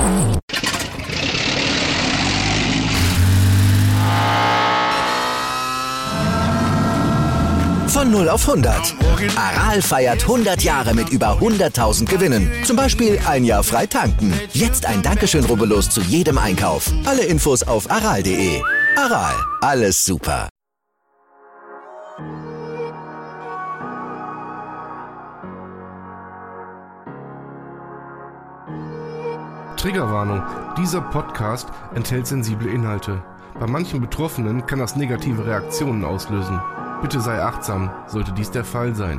Von 0 auf 100. Aral feiert 100 Jahre mit über 100.000 Gewinnen. Zum Beispiel ein Jahr frei tanken. Jetzt ein Dankeschön, rubbellos zu jedem Einkauf. Alle Infos auf aral.de. Aral, alles super. Triggerwarnung. Dieser Podcast enthält sensible Inhalte. Bei manchen Betroffenen kann das negative Reaktionen auslösen. Bitte sei achtsam, sollte dies der Fall sein.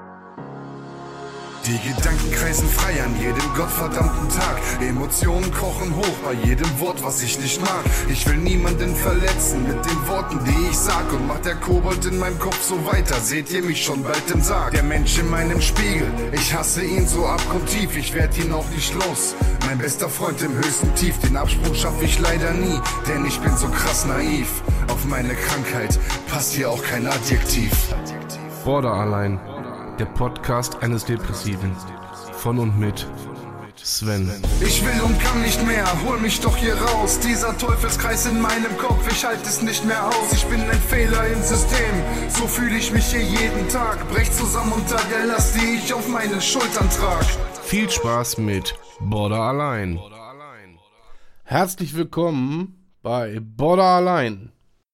Die Gedanken kreisen frei an jedem gottverdammten Tag. Emotionen kochen hoch bei jedem Wort, was ich nicht mag. Ich will niemanden verletzen mit den Worten, die ich sag. Und macht der Kobold in meinem Kopf so weiter, seht ihr mich schon bald im Sarg. Der Mensch in meinem Spiegel, ich hasse ihn so abgrundtief. Ich werd ihn auch nicht los, mein bester Freund im höchsten Tief. Den Absprung schaff ich leider nie, denn ich bin so krass naiv. Auf meine Krankheit passt hier auch kein Adjektiv. Borderline, der Podcast eines Depressiven. Von und mit Sven. Ich will und kann nicht mehr, hol mich doch hier raus. Dieser Teufelskreis in meinem Kopf, ich halte es nicht mehr aus. Ich bin ein Fehler im System, so fühle ich mich hier jeden Tag. Brech zusammen unter der Last, die ich auf meinen Schultern trag. Viel Spaß mit Borderline. Herzlich willkommen bei Borderline.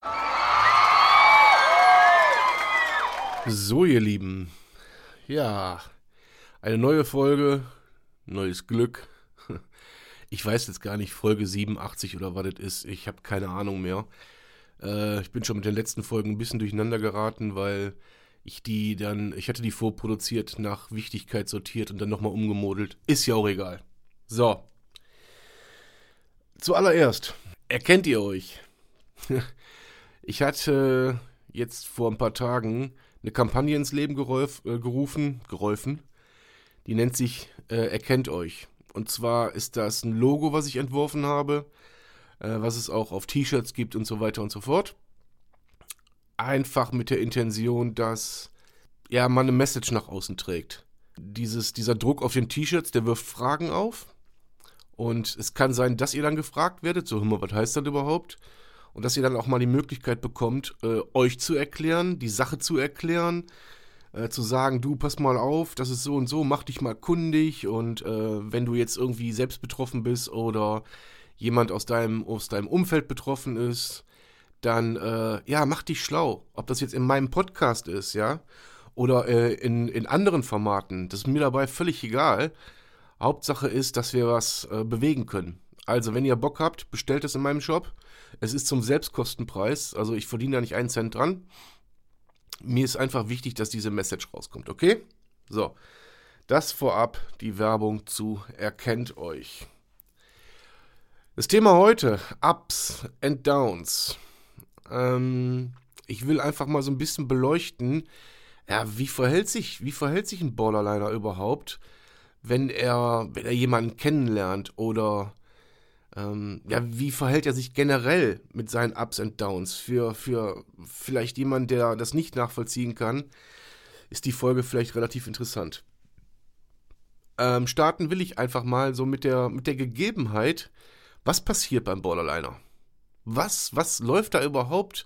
So, ihr Lieben. Ja, eine neue Folge, neues Glück. Ich weiß jetzt gar nicht, Folge 87 oder was das ist. Ich habe keine Ahnung mehr. Ich bin schon mit den letzten Folgen ein bisschen durcheinander geraten, weil ich hatte die vorproduziert, nach Wichtigkeit sortiert und dann nochmal umgemodelt. Ist ja auch egal. So. Zuallererst, erkennt ihr euch? Ich hatte jetzt vor ein paar Tagen eine Kampagne ins Leben gerufen. Die nennt sich Erkennt euch. Und zwar ist das ein Logo, was ich entworfen habe, was es auch auf T-Shirts gibt und so weiter und so fort. Einfach mit der Intention, dass man eine Message nach außen trägt. Dieser Druck auf den T-Shirts, der wirft Fragen auf. Und es kann sein, dass ihr dann gefragt werdet, so, was heißt das überhaupt? Und dass ihr dann auch mal die Möglichkeit bekommt, euch zu erklären, die Sache zu erklären, zu sagen, du, pass mal auf, das ist so und so, mach dich mal kundig und wenn du jetzt irgendwie selbst betroffen bist oder jemand aus deinem Umfeld betroffen ist, dann, mach dich schlau. Ob das jetzt in meinem Podcast ist, ja, oder in anderen Formaten, das ist mir dabei völlig egal. Hauptsache ist, dass wir was bewegen können. Also, wenn ihr Bock habt, bestellt es in meinem Shop. Es ist zum Selbstkostenpreis, also ich verdiene da nicht einen Cent dran. Mir ist einfach wichtig, dass diese Message rauskommt, okay? So, das vorab, die Werbung zu Erkennt euch. Das Thema heute, Ups and Downs. Ich will einfach mal so ein bisschen beleuchten, wie verhält sich ein Borderliner überhaupt, wenn er jemanden kennenlernt oder wie verhält er sich generell mit seinen Ups and Downs? Für vielleicht jemanden, der das nicht nachvollziehen kann, ist die Folge vielleicht relativ interessant. Starten will ich einfach mal so mit der Gegebenheit, was passiert beim Borderliner? Was läuft da überhaupt?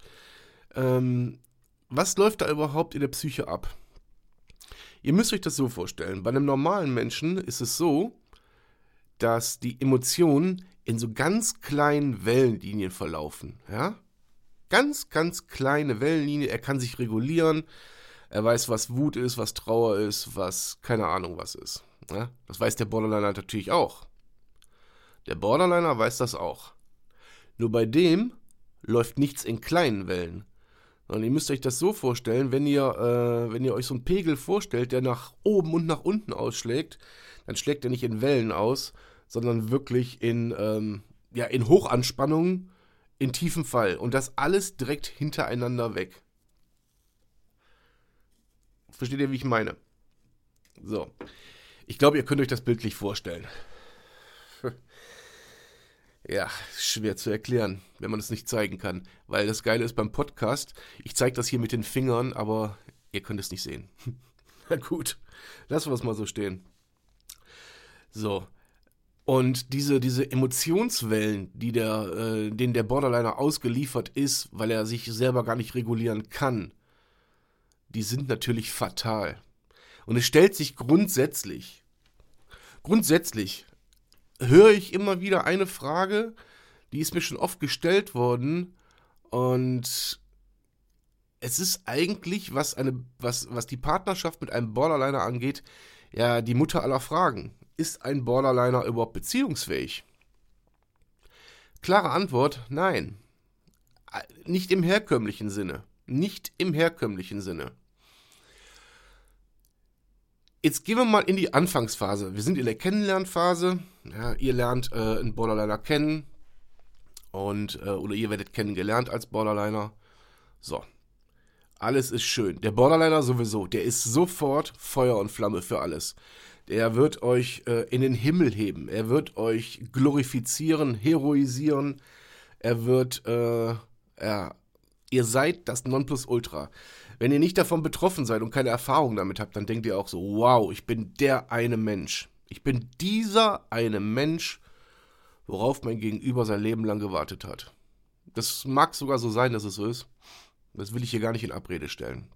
Was läuft da überhaupt in der Psyche ab? Ihr müsst euch das so vorstellen. Bei einem normalen Menschen ist es so, dass die Emotionen in so ganz kleinen Wellenlinien verlaufen, ja? Ganz, ganz kleine Wellenlinien, er kann sich regulieren, er weiß, was Wut ist, was Trauer ist, was keine Ahnung was ist. Ja? Das weiß der Borderliner natürlich auch. Der Borderliner weiß das auch. Nur bei dem läuft nichts in kleinen Wellen. Und ihr müsst euch das so vorstellen, wenn ihr euch so einen Pegel vorstellt, der nach oben und nach unten ausschlägt, dann schlägt er nicht in Wellen aus, sondern wirklich in Hochanspannung, in tiefem Fall. Und das alles direkt hintereinander weg. Versteht ihr, wie ich meine? So. Ich glaube, ihr könnt euch das bildlich vorstellen. Ja, schwer zu erklären, wenn man es nicht zeigen kann. Weil das Geile ist beim Podcast, ich zeige das hier mit den Fingern, aber ihr könnt es nicht sehen. Na gut, lassen wir es mal so stehen. So, Und diese Emotionswellen, denen der Borderliner ausgeliefert ist, weil er sich selber gar nicht regulieren kann, die sind natürlich fatal. Und es stellt sich grundsätzlich höre ich immer wieder eine Frage, die ist mir schon oft gestellt worden, und es ist eigentlich, was die Partnerschaft mit einem Borderliner angeht, ja, die Mutter aller Fragen. Ist ein Borderliner überhaupt beziehungsfähig? Klare Antwort, nein. Nicht im herkömmlichen Sinne. Nicht im herkömmlichen Sinne. Jetzt gehen wir mal in die Anfangsphase. Wir sind in der Kennenlernphase. Ja, ihr lernt einen Borderliner kennen oder ihr werdet kennengelernt als Borderliner. So, alles ist schön. Der Borderliner sowieso, der ist sofort Feuer und Flamme für alles. Der wird euch in den Himmel heben. Er wird euch glorifizieren, heroisieren. Er wird, ihr seid das Nonplusultra. Wenn ihr nicht davon betroffen seid und keine Erfahrung damit habt, dann denkt ihr auch so, wow, ich bin der eine Mensch. Ich bin dieser eine Mensch, worauf mein Gegenüber sein Leben lang gewartet hat. Das mag sogar so sein, dass es so ist. Das will ich hier gar nicht in Abrede stellen.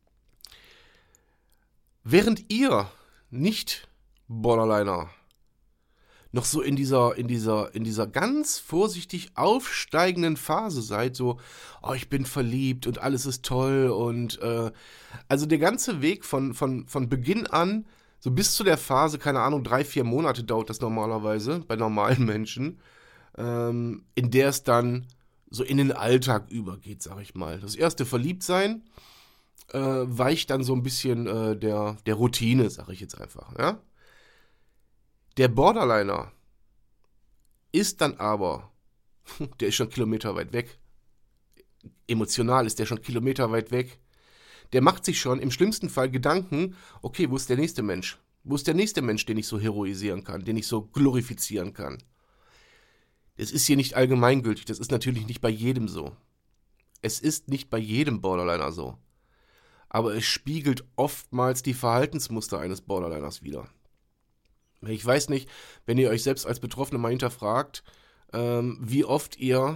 Während ihr nicht Borderliner noch so in dieser ganz vorsichtig aufsteigenden Phase seid, so, oh, ich bin verliebt und alles ist toll und also der ganze Weg von Beginn an, so bis zu der Phase, keine Ahnung, 3-4 Monate dauert das normalerweise bei normalen Menschen, in der es dann so in den Alltag übergeht, sag ich mal. Das erste Verliebtsein weicht dann so ein bisschen der Routine, sag ich jetzt einfach, ja. Der Borderliner ist dann aber, der ist schon kilometerweit weg. Emotional ist der schon kilometerweit weg. Der macht sich schon im schlimmsten Fall Gedanken, okay, wo ist der nächste Mensch? Wo ist der nächste Mensch, den ich so heroisieren kann, den ich so glorifizieren kann? Es ist hier nicht allgemeingültig, das ist natürlich nicht bei jedem so. Es ist nicht bei jedem Borderliner so. Aber es spiegelt oftmals die Verhaltensmuster eines Borderliners wider. Ich weiß nicht, wenn ihr euch selbst als Betroffene mal hinterfragt, wie oft ihr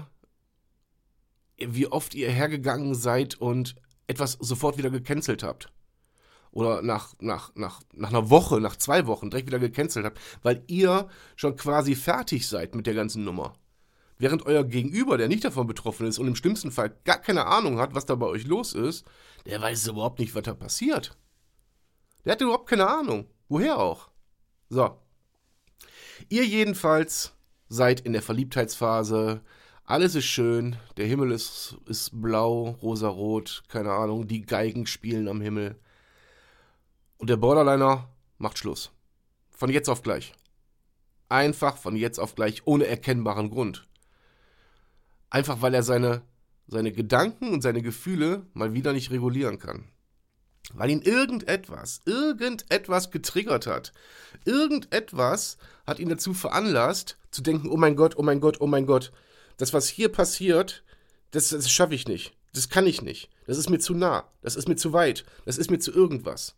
hergegangen seid und etwas sofort wieder gecancelt habt. Oder nach einer Woche, nach 2 Wochen direkt wieder gecancelt habt, weil ihr schon quasi fertig seid mit der ganzen Nummer. Während euer Gegenüber, der nicht davon betroffen ist und im schlimmsten Fall gar keine Ahnung hat, was da bei euch los ist, der weiß überhaupt nicht, was da passiert. Der hat überhaupt keine Ahnung. Woher auch? So. Ihr jedenfalls seid in der Verliebtheitsphase. Alles ist schön. Der Himmel ist blau, rosarot, keine Ahnung. Die Geigen spielen am Himmel. Und der Borderliner macht Schluss. Von jetzt auf gleich. Einfach von jetzt auf gleich, ohne erkennbaren Grund. Einfach weil er seine Gedanken und seine Gefühle mal wieder nicht regulieren kann. Weil ihn irgendetwas getriggert hat. Irgendetwas hat ihn dazu veranlasst, zu denken, oh mein Gott, oh mein Gott, oh mein Gott. Das, was hier passiert, das schaffe ich nicht. Das kann ich nicht. Das ist mir zu nah. Das ist mir zu weit. Das ist mir zu irgendwas.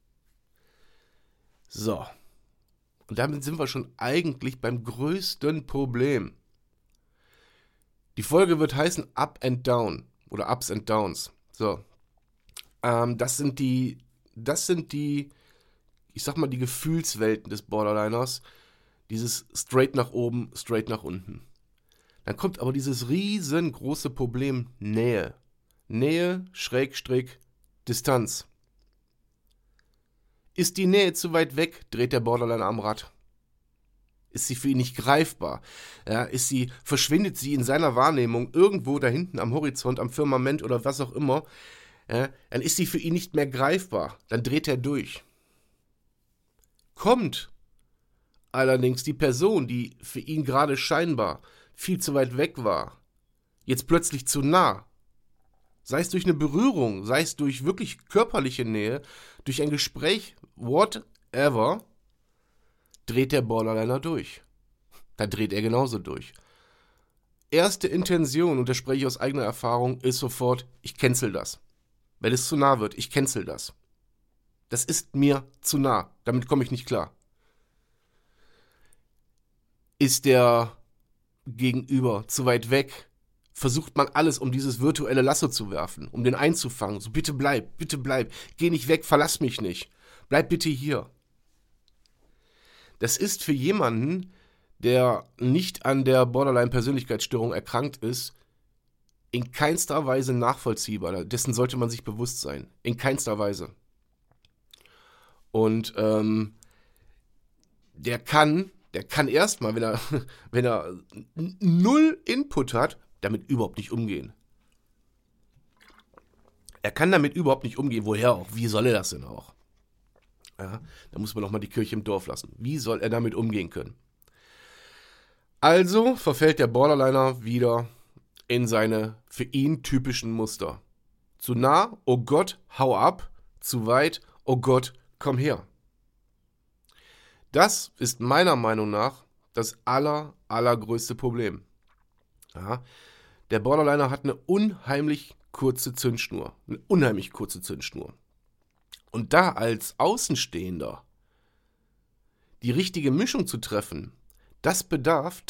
So. Und damit sind wir schon eigentlich beim größten Problem. Die Folge wird heißen Up and Down oder Ups and Downs. So. Das sind die, ich sag mal, die Gefühlswelten des Borderliners. Dieses straight nach oben, straight nach unten. Dann kommt aber dieses riesengroße Problem Nähe. Nähe, Distanz. Ist die Nähe zu weit weg, dreht der Borderliner am Rad. Ist sie für ihn nicht greifbar? Ja, verschwindet sie in seiner Wahrnehmung irgendwo da hinten am Horizont, am Firmament oder was auch immer, ja, dann ist sie für ihn nicht mehr greifbar. Dann dreht er durch. Kommt allerdings die Person, die für ihn gerade scheinbar viel zu weit weg war, jetzt plötzlich zu nah, sei es durch eine Berührung, sei es durch wirklich körperliche Nähe, durch ein Gespräch, whatever, dreht der Borderliner durch. Dann dreht er genauso durch. Erste Intention, und das spreche ich aus eigener Erfahrung, ist sofort, ich cancel das. Wenn es zu nah wird, ich cancel das. Das ist mir zu nah, damit komme ich nicht klar. Ist der Gegenüber zu weit weg, versucht man alles, um dieses virtuelle Lasso zu werfen, um den einzufangen. So, bitte bleib, geh nicht weg, verlass mich nicht, bleib bitte hier. Das ist für jemanden, der nicht an der Borderline-Persönlichkeitsstörung erkrankt ist, in keinster Weise nachvollziehbar. Dessen sollte man sich bewusst sein. In keinster Weise. Und der kann erstmal, wenn er null Input hat, damit überhaupt nicht umgehen. Er kann damit überhaupt nicht umgehen. Woher auch? Wie soll er das denn auch? Ja, da muss man noch mal die Kirche im Dorf lassen. Wie soll er damit umgehen können? Also verfällt der Borderliner wieder in seine für ihn typischen Muster. Zu nah, oh Gott, hau ab. Zu weit, oh Gott, komm her. Das ist meiner Meinung nach das allergrößte Problem. Ja, der Borderliner hat eine unheimlich kurze Zündschnur. Und da als Außenstehender die richtige Mischung zu treffen, das bedarf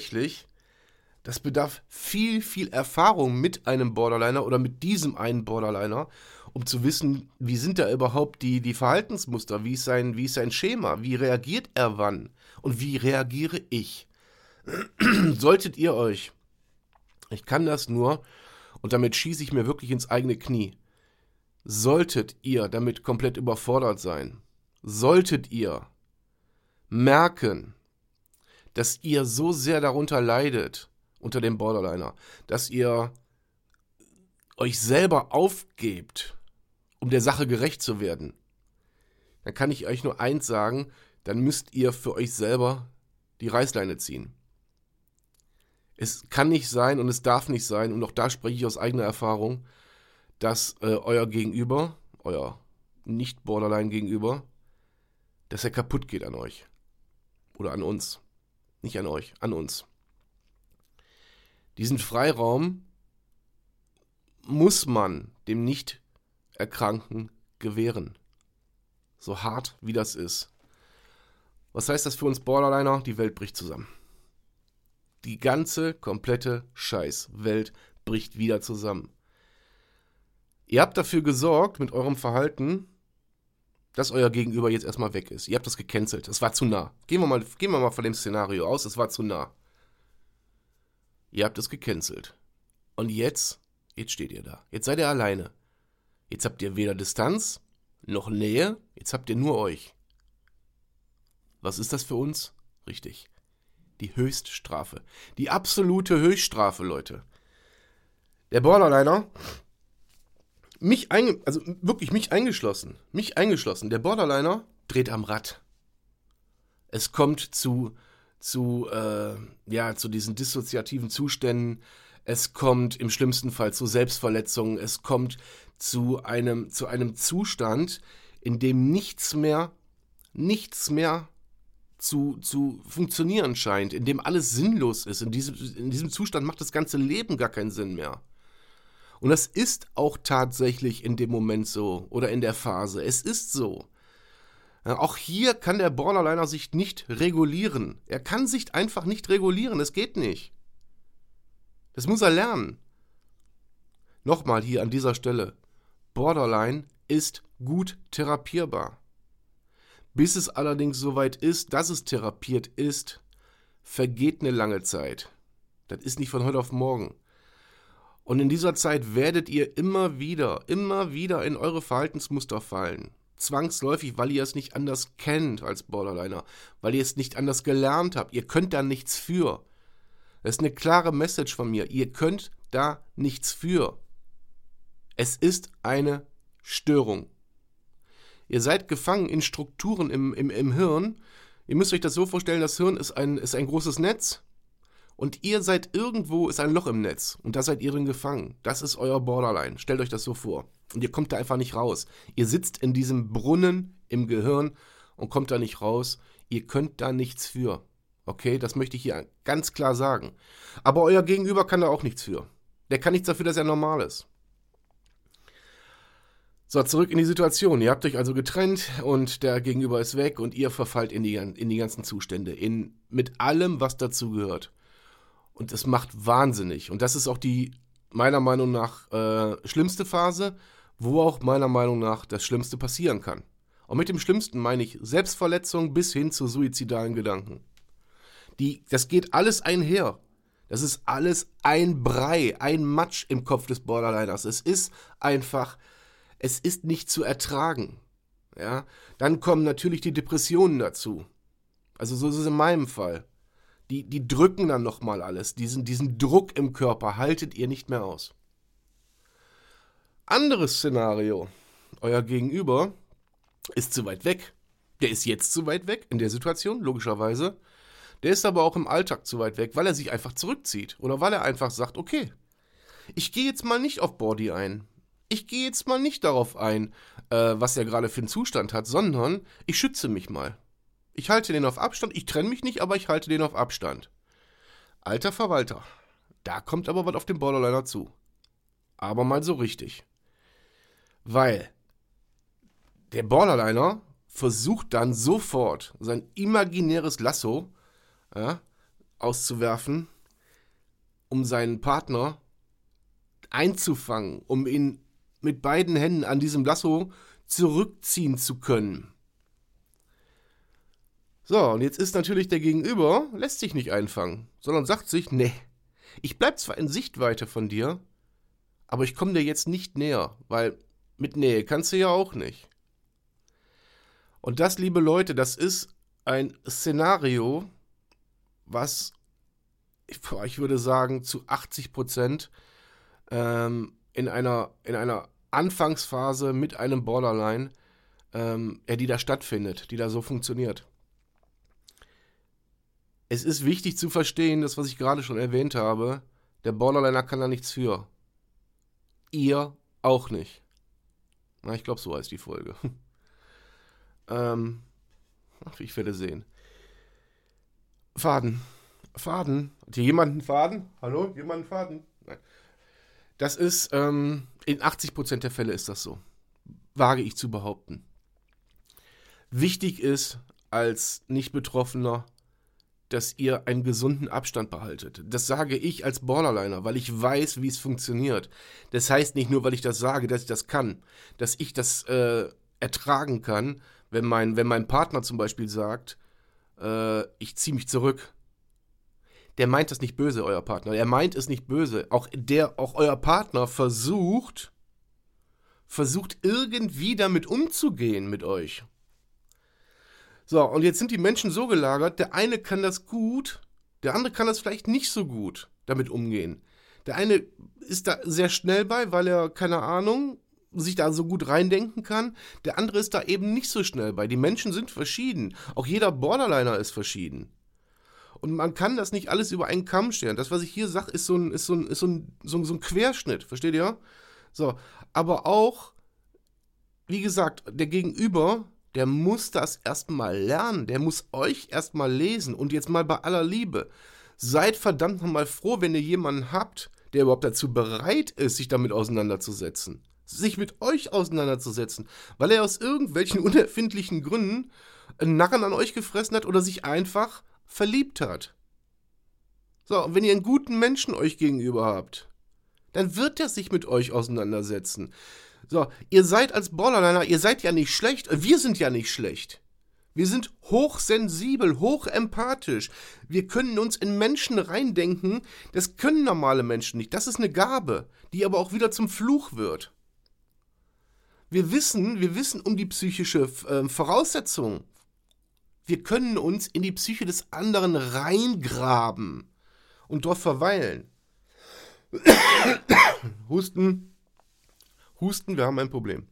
viel Erfahrung mit einem Borderliner oder mit diesem einen Borderliner, um zu wissen, wie sind da überhaupt die Verhaltensmuster, wie ist sein Schema, wie reagiert er wann und wie reagiere ich. Solltet ihr euch, ich kann das nur, und damit schieße ich mir wirklich ins eigene Knie, solltet ihr damit komplett überfordert sein, solltet ihr merken, dass ihr so sehr darunter leidet, unter dem Borderliner, dass ihr euch selber aufgebt, um der Sache gerecht zu werden, dann kann ich euch nur eins sagen, dann müsst ihr für euch selber die Reißleine ziehen. Es kann nicht sein und es darf nicht sein, und auch da spreche ich aus eigener Erfahrung, dass euer Gegenüber, euer Nicht-Borderline-Gegenüber, dass er kaputt geht an euch. Oder an uns. Nicht an euch, an uns. Diesen Freiraum muss man dem Nicht-Erkrankten gewähren. So hart wie das ist. Was heißt das für uns Borderliner? Die Welt bricht zusammen. Die ganze, komplette Scheißwelt bricht wieder zusammen. Ihr habt dafür gesorgt mit eurem Verhalten, dass euer Gegenüber jetzt erstmal weg ist. Ihr habt das gecancelt. Es war zu nah. Gehen wir mal von dem Szenario aus. Es war zu nah. Ihr habt es gecancelt. Und jetzt steht ihr da. Jetzt seid ihr alleine. Jetzt habt ihr weder Distanz noch Nähe. Jetzt habt ihr nur euch. Was ist das für uns? Richtig. Die Höchststrafe. Die absolute Höchststrafe, Leute. Der Borderliner, mich eingeschlossen. Der Borderliner dreht am Rad. Es kommt zu diesen dissoziativen Zuständen. Es kommt im schlimmsten Fall zu Selbstverletzungen. Es kommt zu einem Zustand, in dem nichts mehr zu funktionieren scheint, in dem alles sinnlos ist. In diesem Zustand macht das ganze Leben gar keinen Sinn mehr. Und das ist auch tatsächlich in dem Moment so oder in der Phase. Es ist so. Ja, auch hier kann der Borderliner sich nicht regulieren. Er kann sich einfach nicht regulieren. Es geht nicht. Das muss er lernen. Nochmal hier an dieser Stelle. Borderline ist gut therapierbar. Bis es allerdings soweit ist, dass es therapiert ist, vergeht eine lange Zeit. Das ist nicht von heute auf morgen. Und in dieser Zeit werdet ihr immer wieder in eure Verhaltensmuster fallen. Zwangsläufig, weil ihr es nicht anders kennt als Borderliner, weil ihr es nicht anders gelernt habt. Ihr könnt da nichts für. Das ist eine klare Message von mir. Ihr könnt da nichts für. Es ist eine Störung. Ihr seid gefangen in Strukturen im Hirn. Ihr müsst euch das so vorstellen, das Hirn ist ein großes Netz und ihr seid irgendwo, ist ein Loch im Netz und da seid ihr drin gefangen. Das ist euer Borderline. Stellt euch das so vor. Und ihr kommt da einfach nicht raus. Ihr sitzt in diesem Brunnen im Gehirn und kommt da nicht raus. Ihr könnt da nichts für. Okay, das möchte ich hier ganz klar sagen. Aber euer Gegenüber kann da auch nichts für. Der kann nichts dafür, dass er normal ist. So, zurück in die Situation. Ihr habt euch also getrennt und der Gegenüber ist weg und ihr verfallt in die ganzen Zustände, mit allem, was dazu gehört. Und es macht wahnsinnig. Und das ist auch die, meiner Meinung nach, schlimmste Phase, wo auch meiner Meinung nach das Schlimmste passieren kann. Und mit dem Schlimmsten meine ich Selbstverletzung bis hin zu suizidalen Gedanken. Das geht alles einher. Das ist alles ein Brei, ein Matsch im Kopf des Borderliners. Es ist nicht zu ertragen. Ja? Dann kommen natürlich die Depressionen dazu. Also so ist es in meinem Fall. Die drücken dann nochmal alles. Diesen Druck im Körper haltet ihr nicht mehr aus. Anderes Szenario. Euer Gegenüber ist zu weit weg. Der ist jetzt zu weit weg in der Situation, logischerweise. Der ist aber auch im Alltag zu weit weg, weil er sich einfach zurückzieht. Oder weil er einfach sagt, okay, ich gehe jetzt mal nicht auf Bordy ein. Ich gehe jetzt mal nicht darauf ein, was er gerade für einen Zustand hat, sondern ich schütze mich mal. Ich halte den auf Abstand. Ich trenne mich nicht, aber ich halte den auf Abstand. Alter Verwalter. Da kommt aber was auf den Borderliner zu. Aber mal so richtig. Weil der Borderliner versucht dann sofort sein imaginäres Lasso auszuwerfen, um seinen Partner einzufangen, um ihn mit beiden Händen an diesem Lasso zurückziehen zu können. So, und jetzt ist natürlich der Gegenüber, lässt sich nicht einfangen, sondern sagt sich, nee, ich bleib zwar in Sichtweite von dir, aber ich komme dir jetzt nicht näher, weil mit Nähe kannst du ja auch nicht. Und das, liebe Leute, das ist ein Szenario, was, ich würde sagen, zu 80% in einer Anfangsphase mit einem Borderline, die da stattfindet, die da so funktioniert. Es ist wichtig zu verstehen, das, was ich gerade schon erwähnt habe, der Borderliner kann da nichts für. Ihr auch nicht. Na, ich glaube, so heißt die Folge. Ich werde sehen. Faden. Hat hier jemand einen Faden? Hallo? Jemand einen Faden? Nein. Das ist, in 80% der Fälle ist das so. Wage ich zu behaupten. Wichtig ist, als Nicht-Betroffener, dass ihr einen gesunden Abstand behaltet. Das sage ich als Borderliner, weil ich weiß, wie es funktioniert. Das heißt nicht nur, weil ich das sage, dass ich das kann. Dass ich das ertragen kann, wenn mein Partner zum Beispiel sagt, ich ziehe mich zurück. Der meint das nicht böse, euer Partner. Er meint es nicht böse. Auch euer Partner versucht irgendwie damit umzugehen mit euch. So, und jetzt sind die Menschen so gelagert, der eine kann das gut, der andere kann das vielleicht nicht so gut damit umgehen. Der eine ist da sehr schnell bei, weil er, keine Ahnung, sich da so gut reindenken kann. Der andere ist da eben nicht so schnell bei. Die Menschen sind verschieden. Auch jeder Borderliner ist verschieden. Und man kann das nicht alles über einen Kamm stellen. Das, was ich hier sage, ist so ein Querschnitt. Versteht ihr? So, aber auch, wie gesagt, der Gegenüber, der muss das erstmal lernen. Der muss euch erstmal lesen. Und jetzt mal bei aller Liebe. Seid verdammt nochmal froh, wenn ihr jemanden habt, der überhaupt dazu bereit ist, sich damit auseinanderzusetzen. Sich mit euch auseinanderzusetzen. Weil er aus irgendwelchen unerfindlichen Gründen einen Narren an euch gefressen hat oder sich einfach verliebt hat. So, und wenn ihr einen guten Menschen euch gegenüber habt, dann wird er sich mit euch auseinandersetzen. So, ihr seid als Borderliner, ihr seid ja nicht schlecht, wir sind ja nicht schlecht. Wir sind hochsensibel, hochempathisch. Wir können uns in Menschen reindenken, das können normale Menschen nicht. Das ist eine Gabe, die aber auch wieder zum Fluch wird. Wir wissen um die psychische Voraussetzung. Wir können uns in die Psyche des anderen reingraben und dort verweilen. Husten, wir haben ein Problem.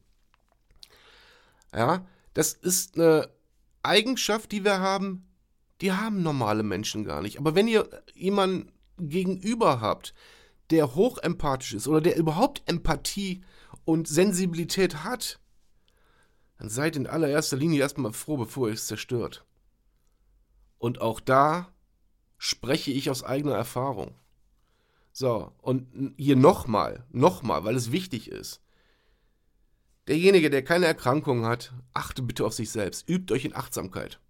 Ja, das ist eine Eigenschaft, die wir haben, die haben normale Menschen gar nicht. Aber wenn ihr jemanden gegenüber habt, der hochempathisch ist oder der überhaupt Empathie und Sensibilität hat, dann seid in allererster Linie erstmal froh, bevor ihr es zerstört. Und auch da spreche ich aus eigener Erfahrung. So, und hier nochmal, weil es wichtig ist. Derjenige, der keine Erkrankung hat, achte bitte auf sich selbst. Übt euch in Achtsamkeit.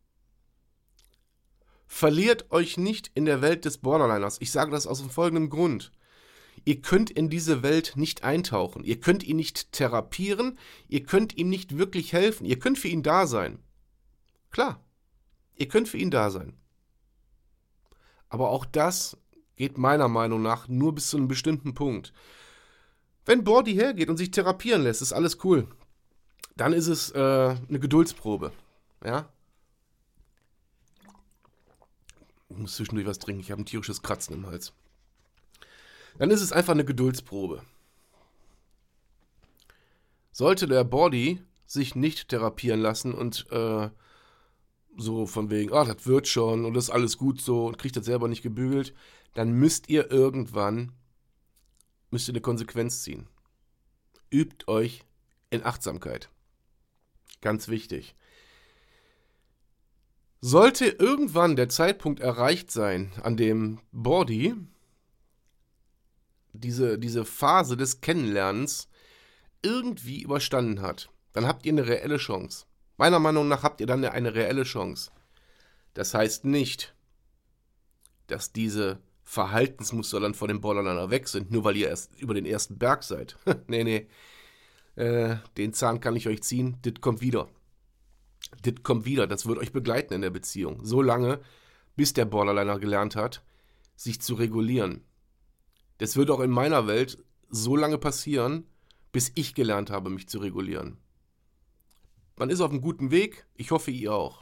Verliert euch nicht in der Welt des Borderliners. Ich sage das aus dem folgenden Grund. Ihr könnt in diese Welt nicht eintauchen. Ihr könnt ihn nicht therapieren. Ihr könnt ihm nicht wirklich helfen. Ihr könnt für ihn da sein. Klar, ihr könnt für ihn da sein. Aber auch das geht meiner Meinung nach nur bis zu einem bestimmten Punkt. Wenn Bordy hergeht und sich therapieren lässt, ist alles cool. Dann ist es eine Geduldsprobe. Ja? Ich muss zwischendurch was trinken. Ich habe ein tierisches Kratzen im Hals. Dann ist es einfach eine Geduldsprobe. Sollte der Bordy sich nicht therapieren lassen und so von wegen, das wird schon und das ist alles gut so und kriegt das selber nicht gebügelt, dann müsst ihr irgendwann eine Konsequenz ziehen. Übt euch in Achtsamkeit. Ganz wichtig. Sollte irgendwann der Zeitpunkt erreicht sein, an dem Bordy diese Phase des Kennenlernens irgendwie überstanden hat, dann habt ihr eine reelle Chance. Meiner Meinung nach habt ihr dann eine reelle Chance. Das heißt nicht, dass diese Verhaltensmuster dann vor dem Borderliner weg sind, nur weil ihr erst über den ersten Berg seid. Nee. Den Zahn kann ich euch ziehen, das kommt wieder. Das kommt wieder, das wird euch begleiten in der Beziehung. So lange, bis der Borderliner gelernt hat, sich zu regulieren. Das wird auch in meiner Welt so lange passieren, bis ich gelernt habe, mich zu regulieren. Man ist auf einem guten Weg, ich hoffe, ihr auch.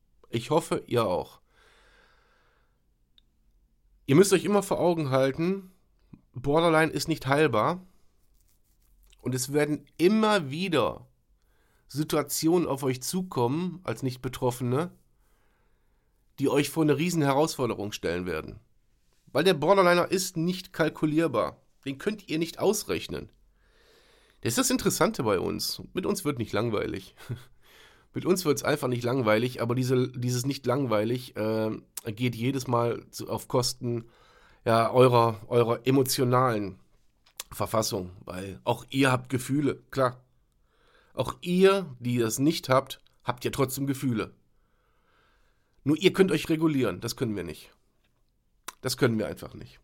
Ihr müsst euch immer vor Augen halten, Borderline ist nicht heilbar und es werden immer wieder Situationen auf euch zukommen, als Nicht-Betroffene, die euch vor eine riesen Herausforderung stellen werden. Weil der Borderliner ist nicht kalkulierbar. Den könnt ihr nicht ausrechnen. Das ist das Interessante bei uns. Mit uns wird nicht langweilig. Mit uns wird es einfach nicht langweilig, aber dieses nicht langweilig geht jedes Mal auf Kosten eurer emotionalen Verfassung. Weil auch ihr habt Gefühle, klar. Auch ihr, die das nicht habt, habt ja trotzdem Gefühle. Nur ihr könnt euch regulieren, das können wir nicht. Das können wir einfach nicht.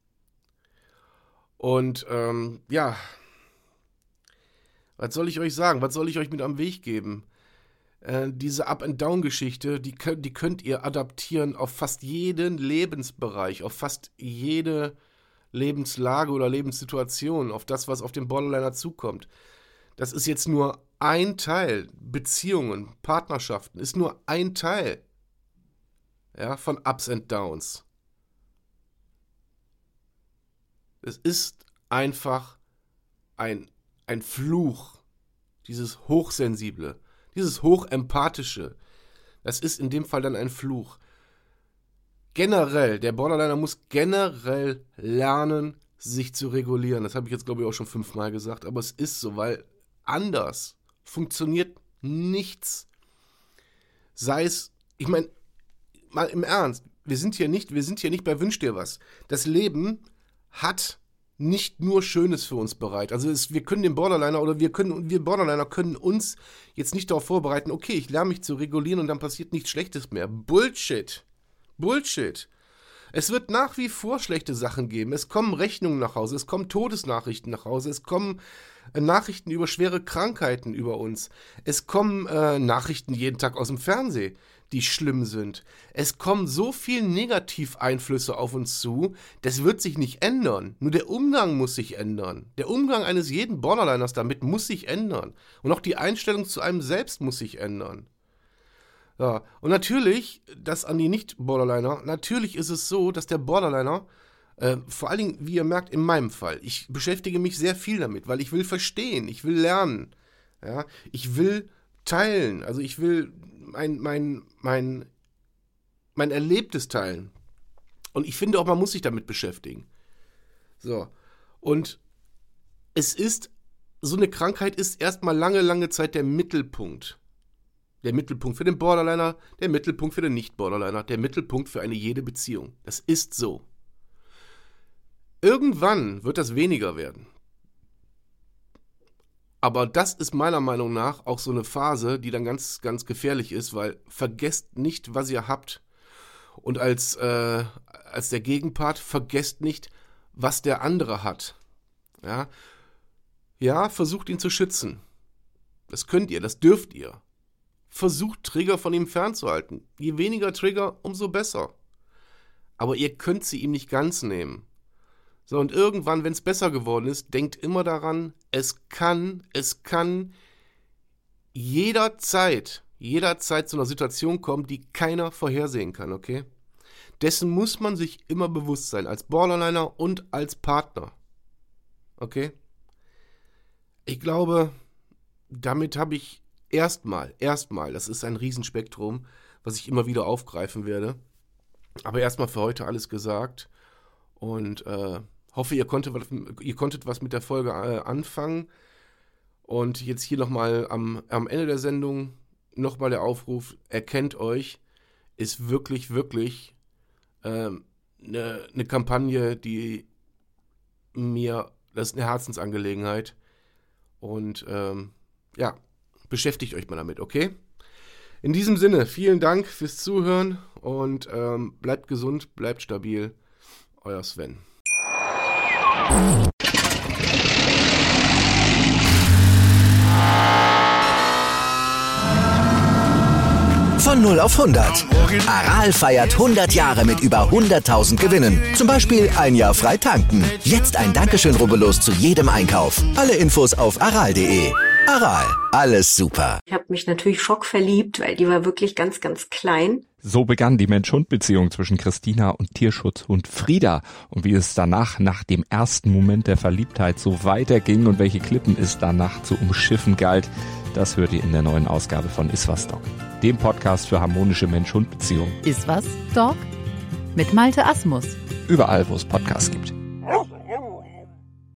Und was soll ich euch sagen? Was soll ich euch mit am Weg geben? Diese Up-and-Down-Geschichte, die könnt ihr adaptieren auf fast jeden Lebensbereich, auf fast jede Lebenslage oder Lebenssituation, auf das, was auf den Borderliner zukommt. Das ist jetzt nur ein Teil. Beziehungen, Partnerschaften ist nur ein Teil von Ups and Downs. Es ist einfach ein Fluch, dieses Hochsensible, dieses Hochempathische. Das ist in dem Fall dann ein Fluch. Generell, der Borderliner muss generell lernen, sich zu regulieren. Das habe ich jetzt, glaube ich, auch schon 5-mal gesagt, aber es ist so, weil anders funktioniert nichts. Sei es, ich meine, mal im Ernst, wir sind hier nicht bei Wünsch dir was. Das Leben hat nicht nur Schönes für uns bereit. Also wir können den Borderliner oder wir Borderliner können uns jetzt nicht darauf vorbereiten, okay, ich lerne mich zu regulieren und dann passiert nichts Schlechtes mehr. Bullshit. Es wird nach wie vor schlechte Sachen geben. Es kommen Rechnungen nach Hause, es kommen Todesnachrichten nach Hause, es kommen Nachrichten über schwere Krankheiten über uns. Es kommen Nachrichten jeden Tag aus dem Fernsehen, die schlimm sind. Es kommen so viele Negativeinflüsse auf uns zu, das wird sich nicht ändern. Nur der Umgang muss sich ändern. Der Umgang eines jeden Borderliners damit muss sich ändern. Und auch die Einstellung zu einem selbst muss sich ändern. Ja, und natürlich, das an die Nicht-Borderliner, natürlich ist es so, dass der Borderliner, vor allen Dingen, wie ihr merkt, in meinem Fall, ich beschäftige mich sehr viel damit, weil ich will verstehen, ich will lernen, ja, ich will teilen, also ich will mein Erlebtes teilen. Und ich finde auch, man muss sich damit beschäftigen. So, und so eine Krankheit ist erstmal lange Zeit der Mittelpunkt. Der Mittelpunkt für den Borderliner, der Mittelpunkt für den Nicht-Borderliner, der Mittelpunkt für jede Beziehung. Das ist so. Irgendwann wird das weniger werden. Aber das ist meiner Meinung nach auch so eine Phase, die dann ganz, ganz gefährlich ist, weil vergesst nicht, was ihr habt. Und als der Gegenpart vergesst nicht, was der andere hat. Ja, versucht ihn zu schützen. Das könnt ihr, das dürft ihr. Versucht Trigger von ihm fernzuhalten. Je weniger Trigger, umso besser. Aber ihr könnt sie ihm nicht ganz nehmen. So, und irgendwann, wenn es besser geworden ist, denkt immer daran, es kann jederzeit zu einer Situation kommen, die keiner vorhersehen kann, okay? Dessen muss man sich immer bewusst sein, als Borderliner und als Partner. Okay? Ich glaube, damit habe ich erstmal, das ist ein Riesenspektrum, was ich immer wieder aufgreifen werde. Aber erstmal für heute alles gesagt. Und hoffe, ihr konntet was mit der Folge anfangen. Und jetzt hier nochmal am Ende der Sendung nochmal der Aufruf, erkennt euch, ist wirklich, wirklich eine Kampagne, die das ist eine Herzensangelegenheit. Und beschäftigt euch mal damit, okay? In diesem Sinne, vielen Dank fürs Zuhören und bleibt gesund, bleibt stabil. Euer Sven. Von 0 auf 100. Aral feiert 100 Jahre mit über 100.000 Gewinnen. Zum Beispiel ein Jahr frei tanken. Jetzt ein Dankeschön, rubbellos zu jedem Einkauf. Alle Infos auf aral.de. Aral, alles super. Ich habe mich natürlich schockverliebt, weil die war wirklich ganz, ganz klein. So begann die Mensch-Hund-Beziehung zwischen Christina und Tierschutzhund Frieda. Und wie es danach, nach dem ersten Moment der Verliebtheit, so weiterging und welche Klippen es danach zu umschiffen galt, das hört ihr in der neuen Ausgabe von Iswas Dog, dem Podcast für harmonische Mensch-Hund-Beziehungen. Iswas Dog mit Malte Asmus. Überall, wo es Podcasts gibt.